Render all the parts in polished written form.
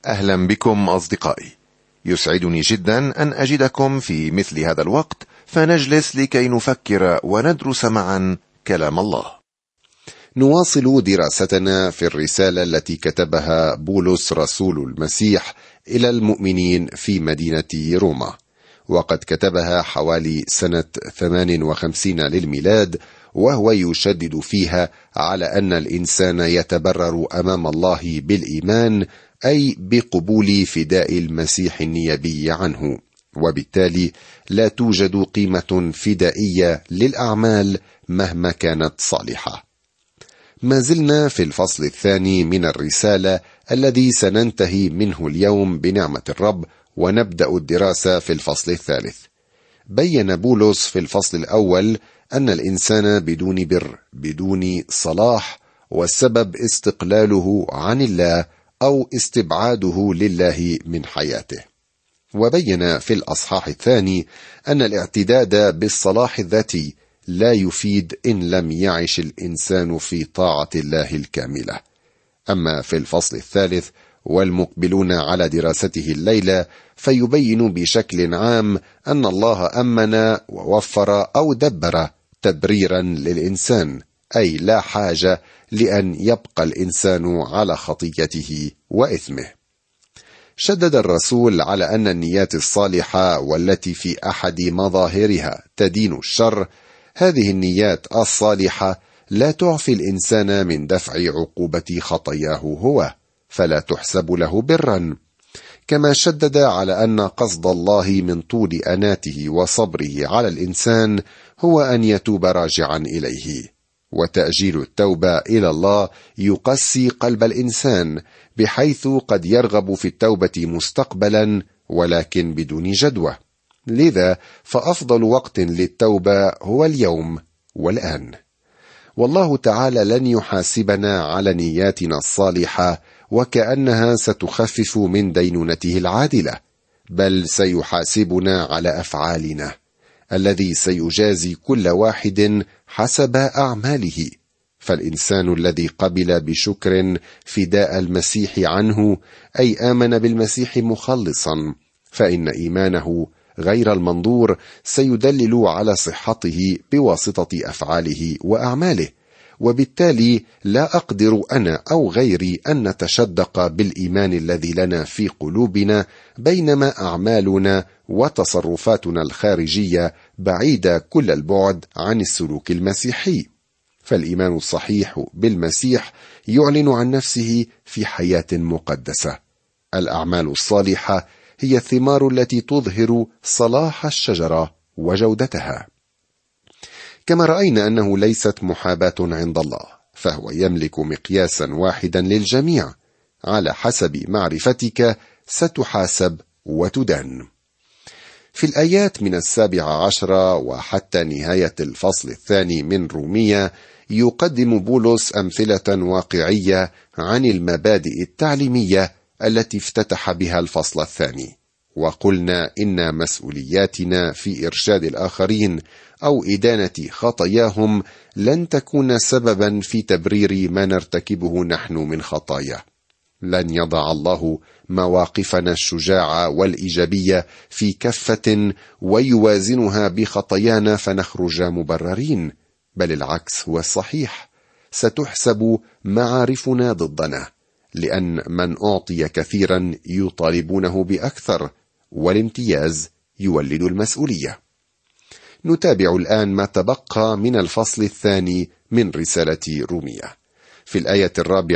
أهلا بكم أصدقائي. يسعدني جدا أن أجدكم في مثل هذا الوقت، فنجلس لكي نفكر وندرس معا كلام الله. نواصل دراستنا في الرسالة التي كتبها بولس رسول المسيح إلى المؤمنين في مدينة روما، وقد كتبها حوالي سنة 58 للميلاد، وهو يشدد فيها على أن الإنسان يتبرر أمام الله بالإيمان، أي بقبول فداء المسيح النيابي عنه، وبالتالي لا توجد قيمة فدائية للأعمال مهما كانت صالحة. ما زلنا في الفصل الثاني من الرسالة الذي سننتهي منه اليوم بنعمة الرب، ونبدأ الدراسة في الفصل الثالث. بين بولس في الفصل الأول أن الإنسان بدون بر، بدون صلاح، والسبب استقلاله عن الله أو استبعاده لله من حياته. وبين في الأصحاح الثاني أن الاعتداد بالصلاح الذاتي لا يفيد إن لم يعش الإنسان في طاعة الله الكاملة. أما في الفصل الثالث والمقبلون على دراسته الليلة، فيبين بشكل عام أن الله أمن ووفر أو دبر تبريرا للإنسان، أي لا حاجة لأن يبقى الإنسان على خطيته وإثمه. شدد الرسول على أن النيات الصالحة والتي في أحد مظاهرها تدين الشر، هذه النيات الصالحة لا تعفي الإنسان من دفع عقوبة خطاياه هو، فلا تحسب له برا. كما شدد على أن قصد الله من طول أناته وصبره على الإنسان هو أن يتوب راجعا إليه، وتأجيل التوبة إلى الله يقسي قلب الإنسان، بحيث قد يرغب في التوبة مستقبلا ولكن بدون جدوى. لذا فأفضل وقت للتوبة هو اليوم والآن. والله تعالى لن يحاسبنا على نياتنا الصالحة وكأنها ستخفف من دينونته العادلة، بل سيحاسبنا على أفعالنا، الذي سيجازي كل واحد حسب أعماله. فالإنسان الذي قبل بشكر فداء المسيح عنه، أي آمن بالمسيح مخلصا، فإن إيمانه غير المنظور سيدلل على صحته بواسطة أفعاله وأعماله، وبالتالي لا أقدر أنا أو غيري أن نتشدق بالإيمان الذي لنا في قلوبنا، بينما أعمالنا وتصرفاتنا الخارجية بعيدة كل البعد عن السلوك المسيحي. فالإيمان الصحيح بالمسيح يعلن عن نفسه في حياة مقدسة. الأعمال الصالحة هي الثمار التي تظهر صلاح الشجرة وجودتها. كما رأينا أنه ليست محاباة عند الله، فهو يملك مقياسا واحدا للجميع، على حسب معرفتك ستحاسب وتدان. في الآيات من 17 وحتى نهاية الفصل الثاني من رومية، يقدم بولس أمثلة واقعية عن المبادئ التعليمية التي افتتح بها الفصل الثاني. وقلنا إن مسؤولياتنا في إرشاد الآخرين أو إدانة خطاياهم لن تكون سببا في تبرير ما نرتكبه نحن من خطايا. لن يضع الله مواقفنا الشجاعة والإيجابية في كفة ويوازنها بخطايانا فنخرج مبررين، بل العكس هو الصحيح. ستحسب معارفنا ضدنا، لأن من أعطي كثيرا يطالبونه بأكثر، والامتياز يولد المسؤولية. نتابع الآن ما تبقى من الفصل الثاني من رسالة رومية. في الآية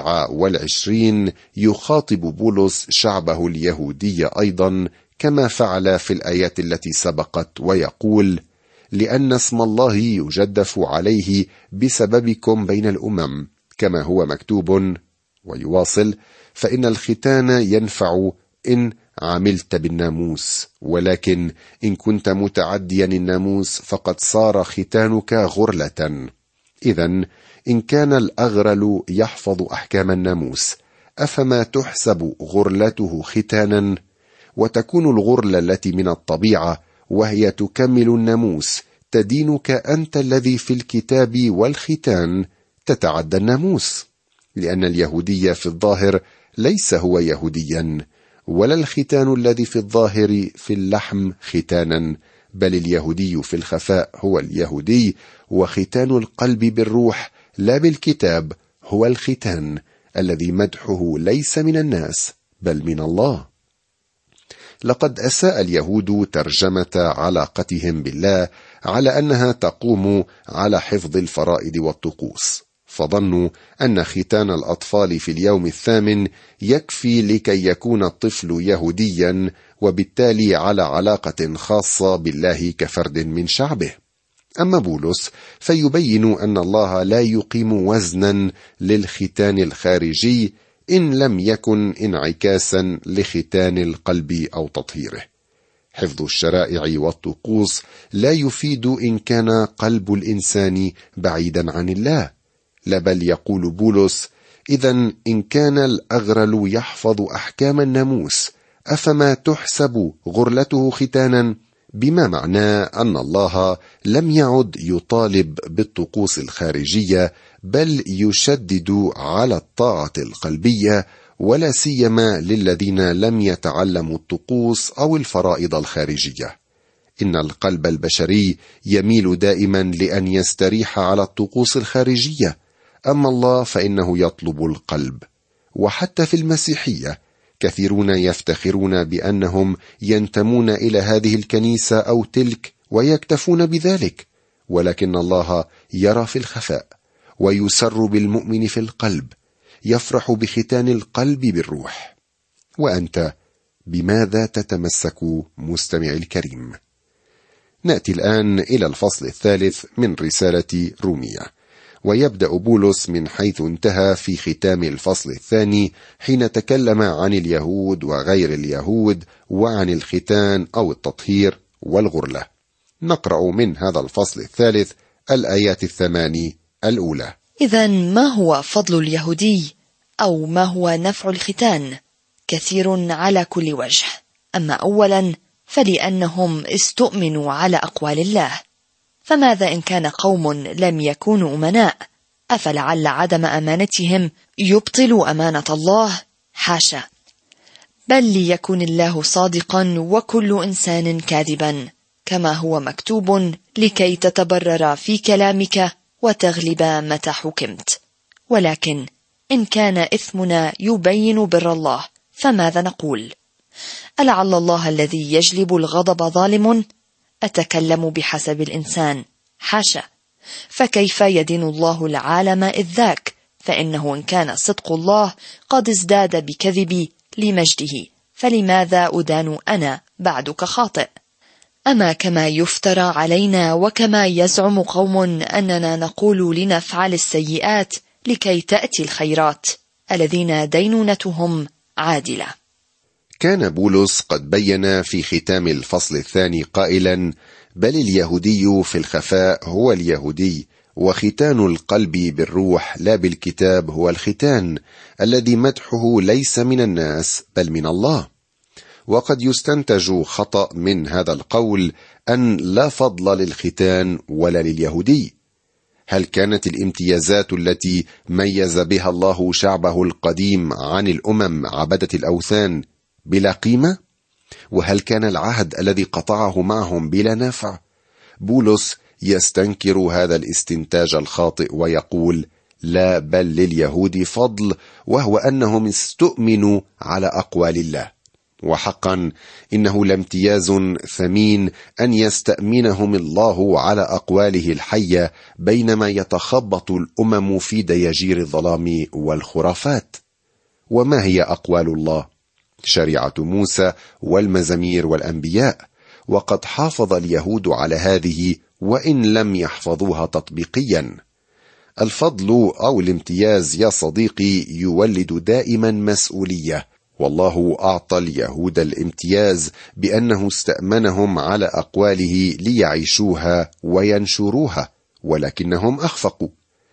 24 يخاطب بولس شعبه اليهودي أيضا كما فعل في الآيات التي سبقت، ويقول: لأن اسم الله يجدف عليه بسببكم بين الأمم، كما هو مكتوب. ويواصل: فإن الختان ينفع إن عملت بالناموس، ولكن إن كنت متعديا الناموس فقد صار ختانك غرلة. إذن إن كان الأغرل يحفظ أحكام الناموس، أفما تحسب غرلته ختانا؟ وتكون الغرلة التي من الطبيعة وهي تكمل الناموس تدينك أنت الذي في الكتاب والختان تتعدى الناموس، لأن اليهودية في الظاهر ليس هو يهوديا، ولا الختان الذي في الظاهر في اللحم ختانا، بل اليهودي في الخفاء هو اليهودي، وختان القلب بالروح لا بالكتاب هو الختان الذي مدحه ليس من الناس بل من الله. لقد أساء اليهود ترجمة علاقتهم بالله على أنها تقوم على حفظ الفرائض والطقوس، فظنوا أن ختان الأطفال في اليوم الثامن يكفي لكي يكون الطفل يهوديا وبالتالي على علاقة خاصة بالله كفرد من شعبه. أما بولس فيبين أن الله لا يقيم وزنا للختان الخارجي إن لم يكن انعكاسا لختان القلب أو تطهيره. حفظ الشرائع والطقوس لا يفيد إن كان قلب الإنسان بعيدا عن الله، لا بل يقول بولس: إذن إن كان الأغرل يحفظ أحكام الناموس أفما تحسب غرلته ختانا؟ بما معناه أن الله لم يعد يطالب بالطقوس الخارجية، بل يشدد على الطاعة القلبية، ولا سيما للذين لم يتعلموا الطقوس أو الفرائض الخارجية. إن القلب البشري يميل دائما لأن يستريح على الطقوس الخارجية، أما الله فإنه يطلب القلب. وحتى في المسيحية كثيرون يفتخرون بأنهم ينتمون إلى هذه الكنيسة أو تلك ويكتفون بذلك، ولكن الله يرى في الخفاء ويسر بالمؤمن في القلب، يفرح بختان القلب بالروح. وأنت بماذا تتمسك مستمعي الكريم؟ نأتي الآن إلى الفصل الثالث من رسالة رومية، ويبدأ بولس من حيث انتهى في ختام الفصل الثاني، حين تكلم عن اليهود وغير اليهود وعن الختان أو التطهير والغرلة. نقرأ من هذا الفصل الثالث الآيات 8 الأولى: إذن ما هو فضل اليهودي أو ما هو نفع الختان؟ كثير على كل وجه. أما أولا فلأنهم استؤمنوا على أقوال الله. فماذا إن كان قوم لم يكونوا أمناء؟ أفلعل عدم أمانتهم يبطل أمانة الله؟ حاشا، بل ليكن الله صادقا وكل إنسان كاذبا، كما هو مكتوب: لكي تتبرر في كلامك وتغلب متى حكمت. ولكن إن كان إثمنا يبين بر الله فماذا نقول؟ ألعل الله الذي يجلب الغضب ظالم؟ أتكلم بحسب الإنسان؟ حاشا، فكيف يدين الله العالم إذ ذاك؟ فإنه إن كان صدق الله قد ازداد بكذبي لمجده، فلماذا أدان أنا بعدك خاطئ؟ أما كما يفترى علينا وكما يزعم قوم أننا نقول لنفعل السيئات لكي تأتي الخيرات، الذين دينونتهم عادلة. كان بولس قد بين في ختام الفصل الثاني قائلا: بل اليهودي في الخفاء هو اليهودي، وختان القلب بالروح لا بالكتاب هو الختان الذي مدحه ليس من الناس بل من الله. وقد يستنتج خطأ من هذا القول أن لا فضل للختان ولا لليهودي. هل كانت الامتيازات التي ميز بها الله شعبه القديم عن الأمم عبدة الأوثان بلا قيمة؟ وهل كان العهد الذي قطعه معهم بلا نفع؟ بولس يستنكر هذا الاستنتاج الخاطئ ويقول: لا، بل لليهود فضل، وهو أنهم استؤمنوا على أقوال الله. وحقا إنه لامتياز ثمين أن يستأمنهم الله على أقواله الحية، بينما يتخبط الأمم في دياجير الظلام والخرافات. وما هي أقوال الله؟ شريعة موسى والمزامير والأنبياء، وقد حافظ اليهود على هذه وإن لم يحفظوها تطبيقيا. الفضل أو الامتياز يا صديقي يولد دائما مسؤولية، والله أعطى اليهود الامتياز بأنه استأمنهم على أقواله ليعيشوها وينشروها، ولكنهم أخفقوا.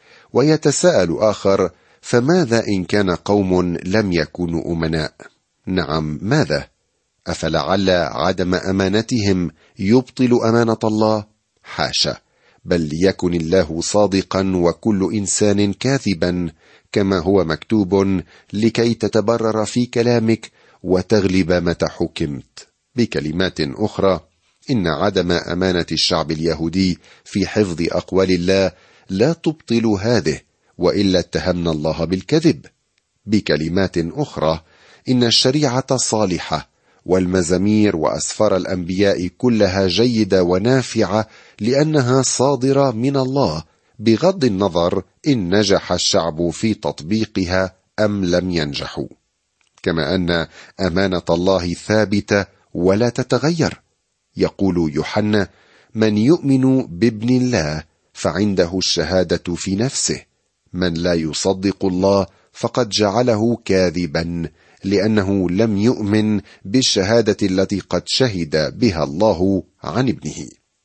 ويتساءل آخر: فماذا إن كان قوم لم يكونوا أمناء؟ نعم، ماذا؟ أفلعل عدم أمانتهم يبطل أمانة الله؟ حاشا، بل ليكن الله صادقا وكل إنسان كاذبا، كما هو مكتوب: لكي تتبرر في كلامك وتغلب متى حكمت. بكلمات أخرى، إن عدم أمانة الشعب اليهودي في حفظ أقوال الله لا تبطل هذه، وإلا اتهمنا الله بالكذب. بكلمات أخرى، إن الشريعة صالحة، والمزامير وأسفار الأنبياء كلها جيدة ونافعة لأنها صادرة من الله، بغض النظر إن نجح الشعب في تطبيقها أم لم ينجحوا. كما أن أمانة الله ثابتة ولا تتغير. يقول يوحنا: من يؤمن بابن الله فعنده الشهادة في نفسه، من لا يصدق الله فقد جعله كاذبا، لأنه لم يؤمن بالشهادة التي قد شهد بها الله عن ابنه.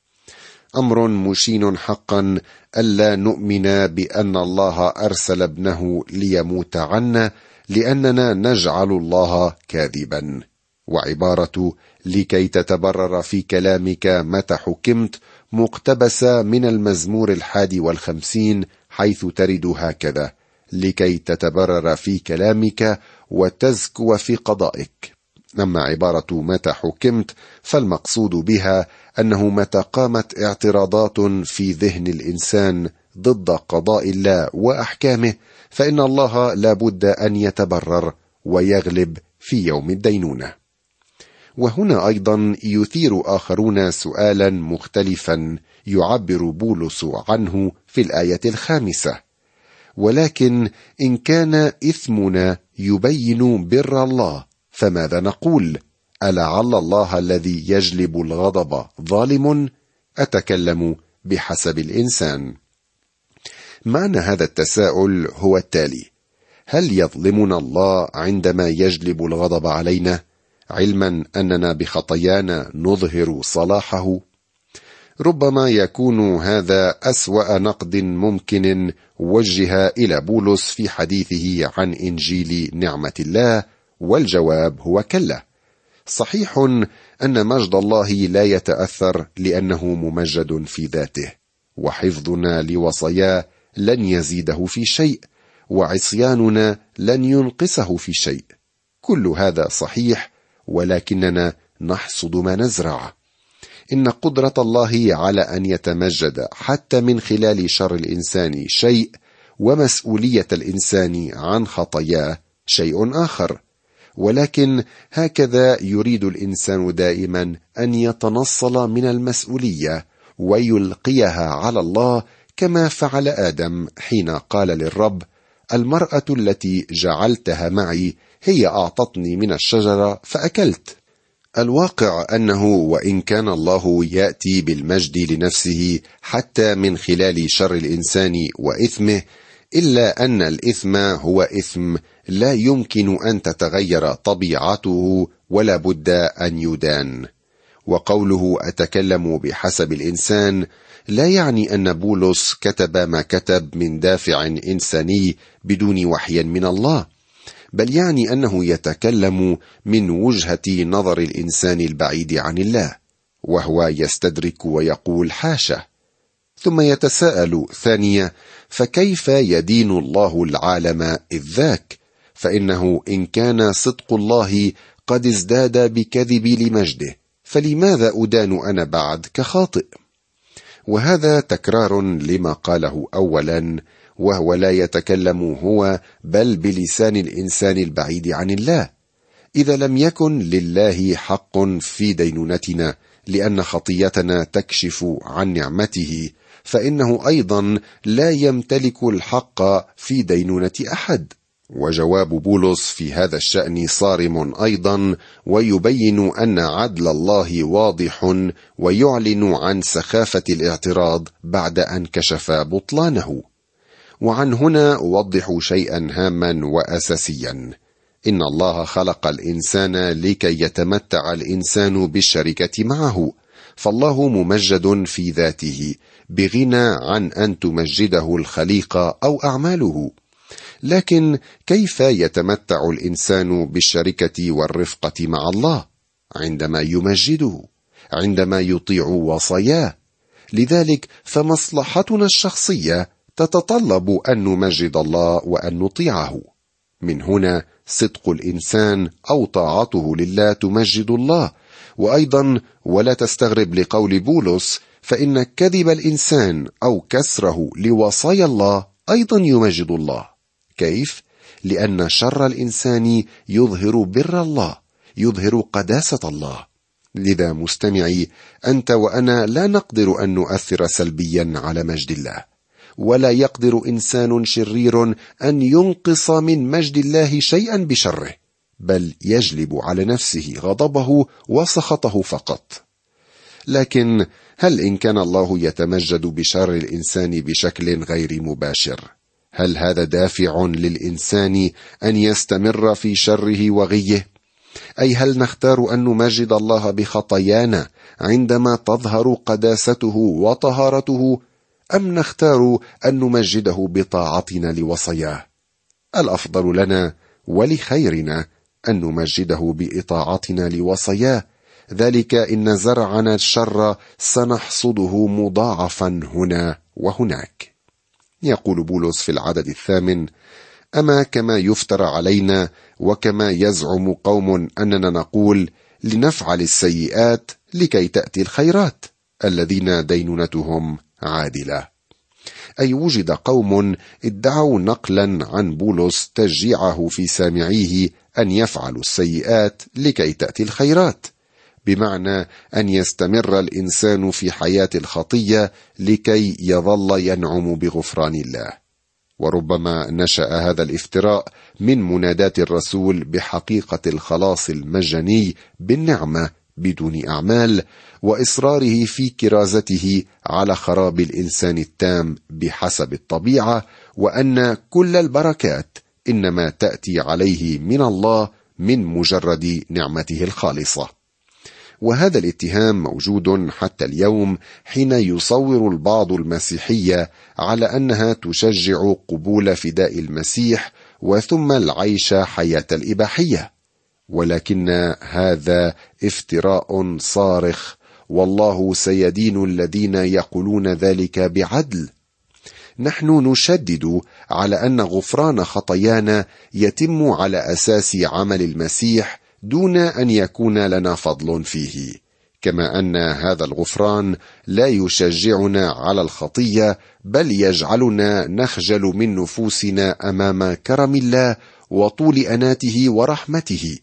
أمر مشين حقا ألا نؤمن بأن الله أرسل ابنه ليموت عنا، لأننا نجعل الله كاذبا. وعبارة لكي تتبرر في كلامك متى حكمت مقتبسة من المزمور 51، حيث ترد هكذا: لكي تتبرر في كلامك وتزكو في قضائك. أما عبارة متى حكمت فالمقصود بها أنه متى قامت اعتراضات في ذهن الإنسان ضد قضاء الله وأحكامه، فإن الله لا بد أن يتبرر ويغلب في يوم الدينونة. وهنا أيضا يثير آخرون سؤالا مختلفا يعبر بولس عنه في الآية 5: ولكن إن كان إثمنا يبين بر الله فماذا نقول؟ ألعل الله الذي يجلب الغضب ظالم؟ أتكلم بحسب الإنسان. معنى هذا التساؤل هو التالي: هل يظلمنا الله عندما يجلب الغضب علينا، علما أننا بخطايانا نظهر صلاحه؟ ربما يكون هذا أسوأ نقد ممكن وجه إلى بولس في حديثه عن إنجيل نعمة الله، والجواب هو كلا. صحيح أن مجد الله لا يتأثر لأنه ممجد في ذاته، وحفظنا لوصاياه لن يزيده في شيء، وعصياننا لن ينقصه في شيء. كل هذا صحيح، ولكننا نحصد ما نزرع. إن قدرة الله على أن يتمجد حتى من خلال شر الإنسان شيء، ومسؤولية الإنسان عن خطاياه شيء آخر. ولكن هكذا يريد الإنسان دائما أن يتنصل من المسؤولية ويلقيها على الله، كما فعل آدم حين قال للرب: المرأة التي جعلتها معي هي أعطتني من الشجرة فأكلت. الواقع أنه وإن كان الله يأتي بالمجد لنفسه حتى من خلال شر الإنسان وإثمه، إلا أن الإثم هو إثم لا يمكن أن تتغير طبيعته، ولا بد أن يدان. وقوله أتكلم بحسب الإنسان لا يعني أن بولس كتب ما كتب من دافع إنساني بدون وحي من الله، بل يعني أنه يتكلم من وجهة نظر الإنسان البعيد عن الله، وهو يستدرك ويقول حاشا. ثم يتساءل ثانية: فكيف يدين الله العالم إذ ذاك؟ فإنه إن كان صدق الله قد ازداد بكذبي لمجده، فلماذا أدان أنا بعد كخاطئ؟ وهذا تكرار لما قاله أولا، وهو لا يتكلم هو بل بلسان الإنسان البعيد عن الله. إذا لم يكن لله حق في دينونتنا لأن خطيتنا تكشف عن نعمته، فإنه أيضا لا يمتلك الحق في دينونة أحد. وجواب بولس في هذا الشأن صارم أيضا، ويبين أن عدل الله واضح، ويعلن عن سخافة الاعتراض بعد أن كشف بطلانه. وعن هنا أوضح شيئا هاما وأساسيا: إن الله خلق الإنسان لكي يتمتع الإنسان بالشركة معه، فالله ممجد في ذاته بغنى عن أن تمجده الخليقة أو أعماله. لكن كيف يتمتع الإنسان بالشركة والرفقة مع الله؟ عندما يمجده، عندما يطيع وصاياه. لذلك فمصلحتنا الشخصية تتطلب أن نمجد الله وأن نطيعه. من هنا صدق الإنسان أو طاعته لله تمجد الله. وأيضا ولا تستغرب لقول بولس، فإن كذب الإنسان أو كسره لوصايا الله أيضا يمجد الله. كيف؟ لأن شر الإنسان يظهر بر الله، يظهر قداسة الله. لذا مستمعي، أنت وأنا لا نقدر أن نؤثر سلبيا على مجد الله، ولا يقدر إنسان شرير أن ينقص من مجد الله شيئا بشره، بل يجلب على نفسه غضبه وسخطه فقط. لكن هل إن كان الله يتمجد بشر الإنسان بشكل غير مباشر، هل هذا دافع للإنسان أن يستمر في شره وغيه؟ أي هل نختار أن نمجد الله بخطايانا عندما تظهر قداسته وطهارته، أم نختار أن نمجده بطاعتنا لوصاياه؟ الأفضل لنا ولخيرنا أن نمجده بإطاعتنا لوصاياه، ذلك إن زرعنا الشر سنحصده مضاعفا هنا وهناك. يقول بولس في العدد 8: أما كما يفترى علينا وكما يزعم قوم أننا نقول لنفعل السيئات لكي تأتي الخيرات الذين دينونتهم عادلة. أي وجد قوم ادعوا نقلا عن بولس تشجيعه في سامعيه أن يفعلوا السيئات لكي تأتي الخيرات، بمعنى أن يستمر الإنسان في حياة الخطية لكي يظل ينعم بغفران الله. وربما نشأ هذا الافتراء من منادات الرسول بحقيقة الخلاص المجاني بالنعمة بدون أعمال، وإصراره في كرازته على خراب الإنسان التام بحسب الطبيعة، وأن كل البركات إنما تأتي عليه من الله من مجرد نعمته الخالصة. وهذا الاتهام موجود حتى اليوم، حين يصور البعض المسيحية على أنها تشجع قبول فداء المسيح وثم العيش حياة الإباحية، ولكن هذا افتراء صارخ، والله سيدين الذين يقولون ذلك بعدل. نحن نشدد على أن غفران خطايانا يتم على أساس عمل المسيح دون أن يكون لنا فضل فيه، كما أن هذا الغفران لا يشجعنا على الخطية، بل يجعلنا نخجل من نفوسنا أمام كرم الله وطول أناته ورحمته،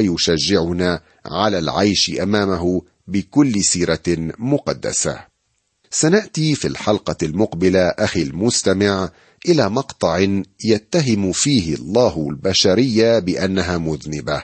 ويشجعنا على العيش أمامه بكل سيرة مقدسة. سنأتي في الحلقة المقبلة أخي المستمع إلى مقطع يتهم فيه الله البشرية بأنها مذنبة،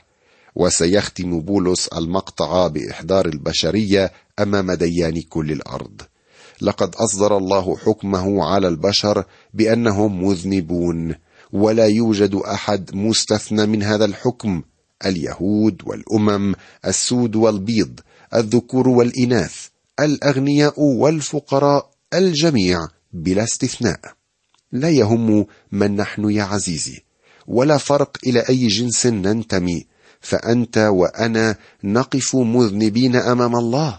وسيختم بولس المقطع بإحضار البشرية أمام ديان كل الأرض. لقد أصدر الله حكمه على البشر بأنهم مذنبون، ولا يوجد أحد مستثنى من هذا الحكم: اليهود والأمم، السود والبيض، الذكور والإناث، الأغنياء والفقراء، الجميع بلا استثناء. لا يهم من نحن يا عزيزي، ولا فرق إلى أي جنس ننتمي، فأنت وأنا نقف مذنبين أمام الله.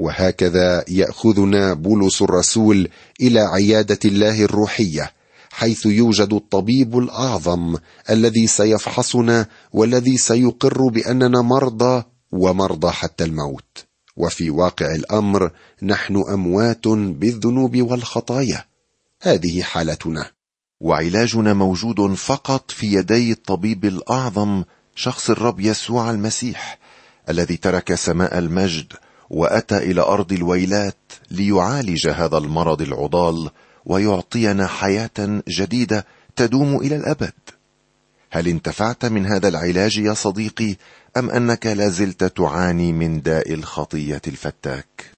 وهكذا يأخذنا بولس الرسول إلى عيادة الله الروحية، حيث يوجد الطبيب الأعظم الذي سيفحصنا والذي سيقر بأننا مرضى ومرضى حتى الموت. وفي واقع الأمر نحن أموات بالذنوب والخطايا. هذه حالتنا، وعلاجنا موجود فقط في يدي الطبيب الأعظم، شخص الرب يسوع المسيح، الذي ترك سماء المجد وأتى إلى أرض الويلات ليعالج هذا المرض العضال ويعطينا حياة جديدة تدوم إلى الأبد. هل انتفعت من هذا العلاج يا صديقي، أم أنك لازلت تعاني من داء الخطية الفتاك؟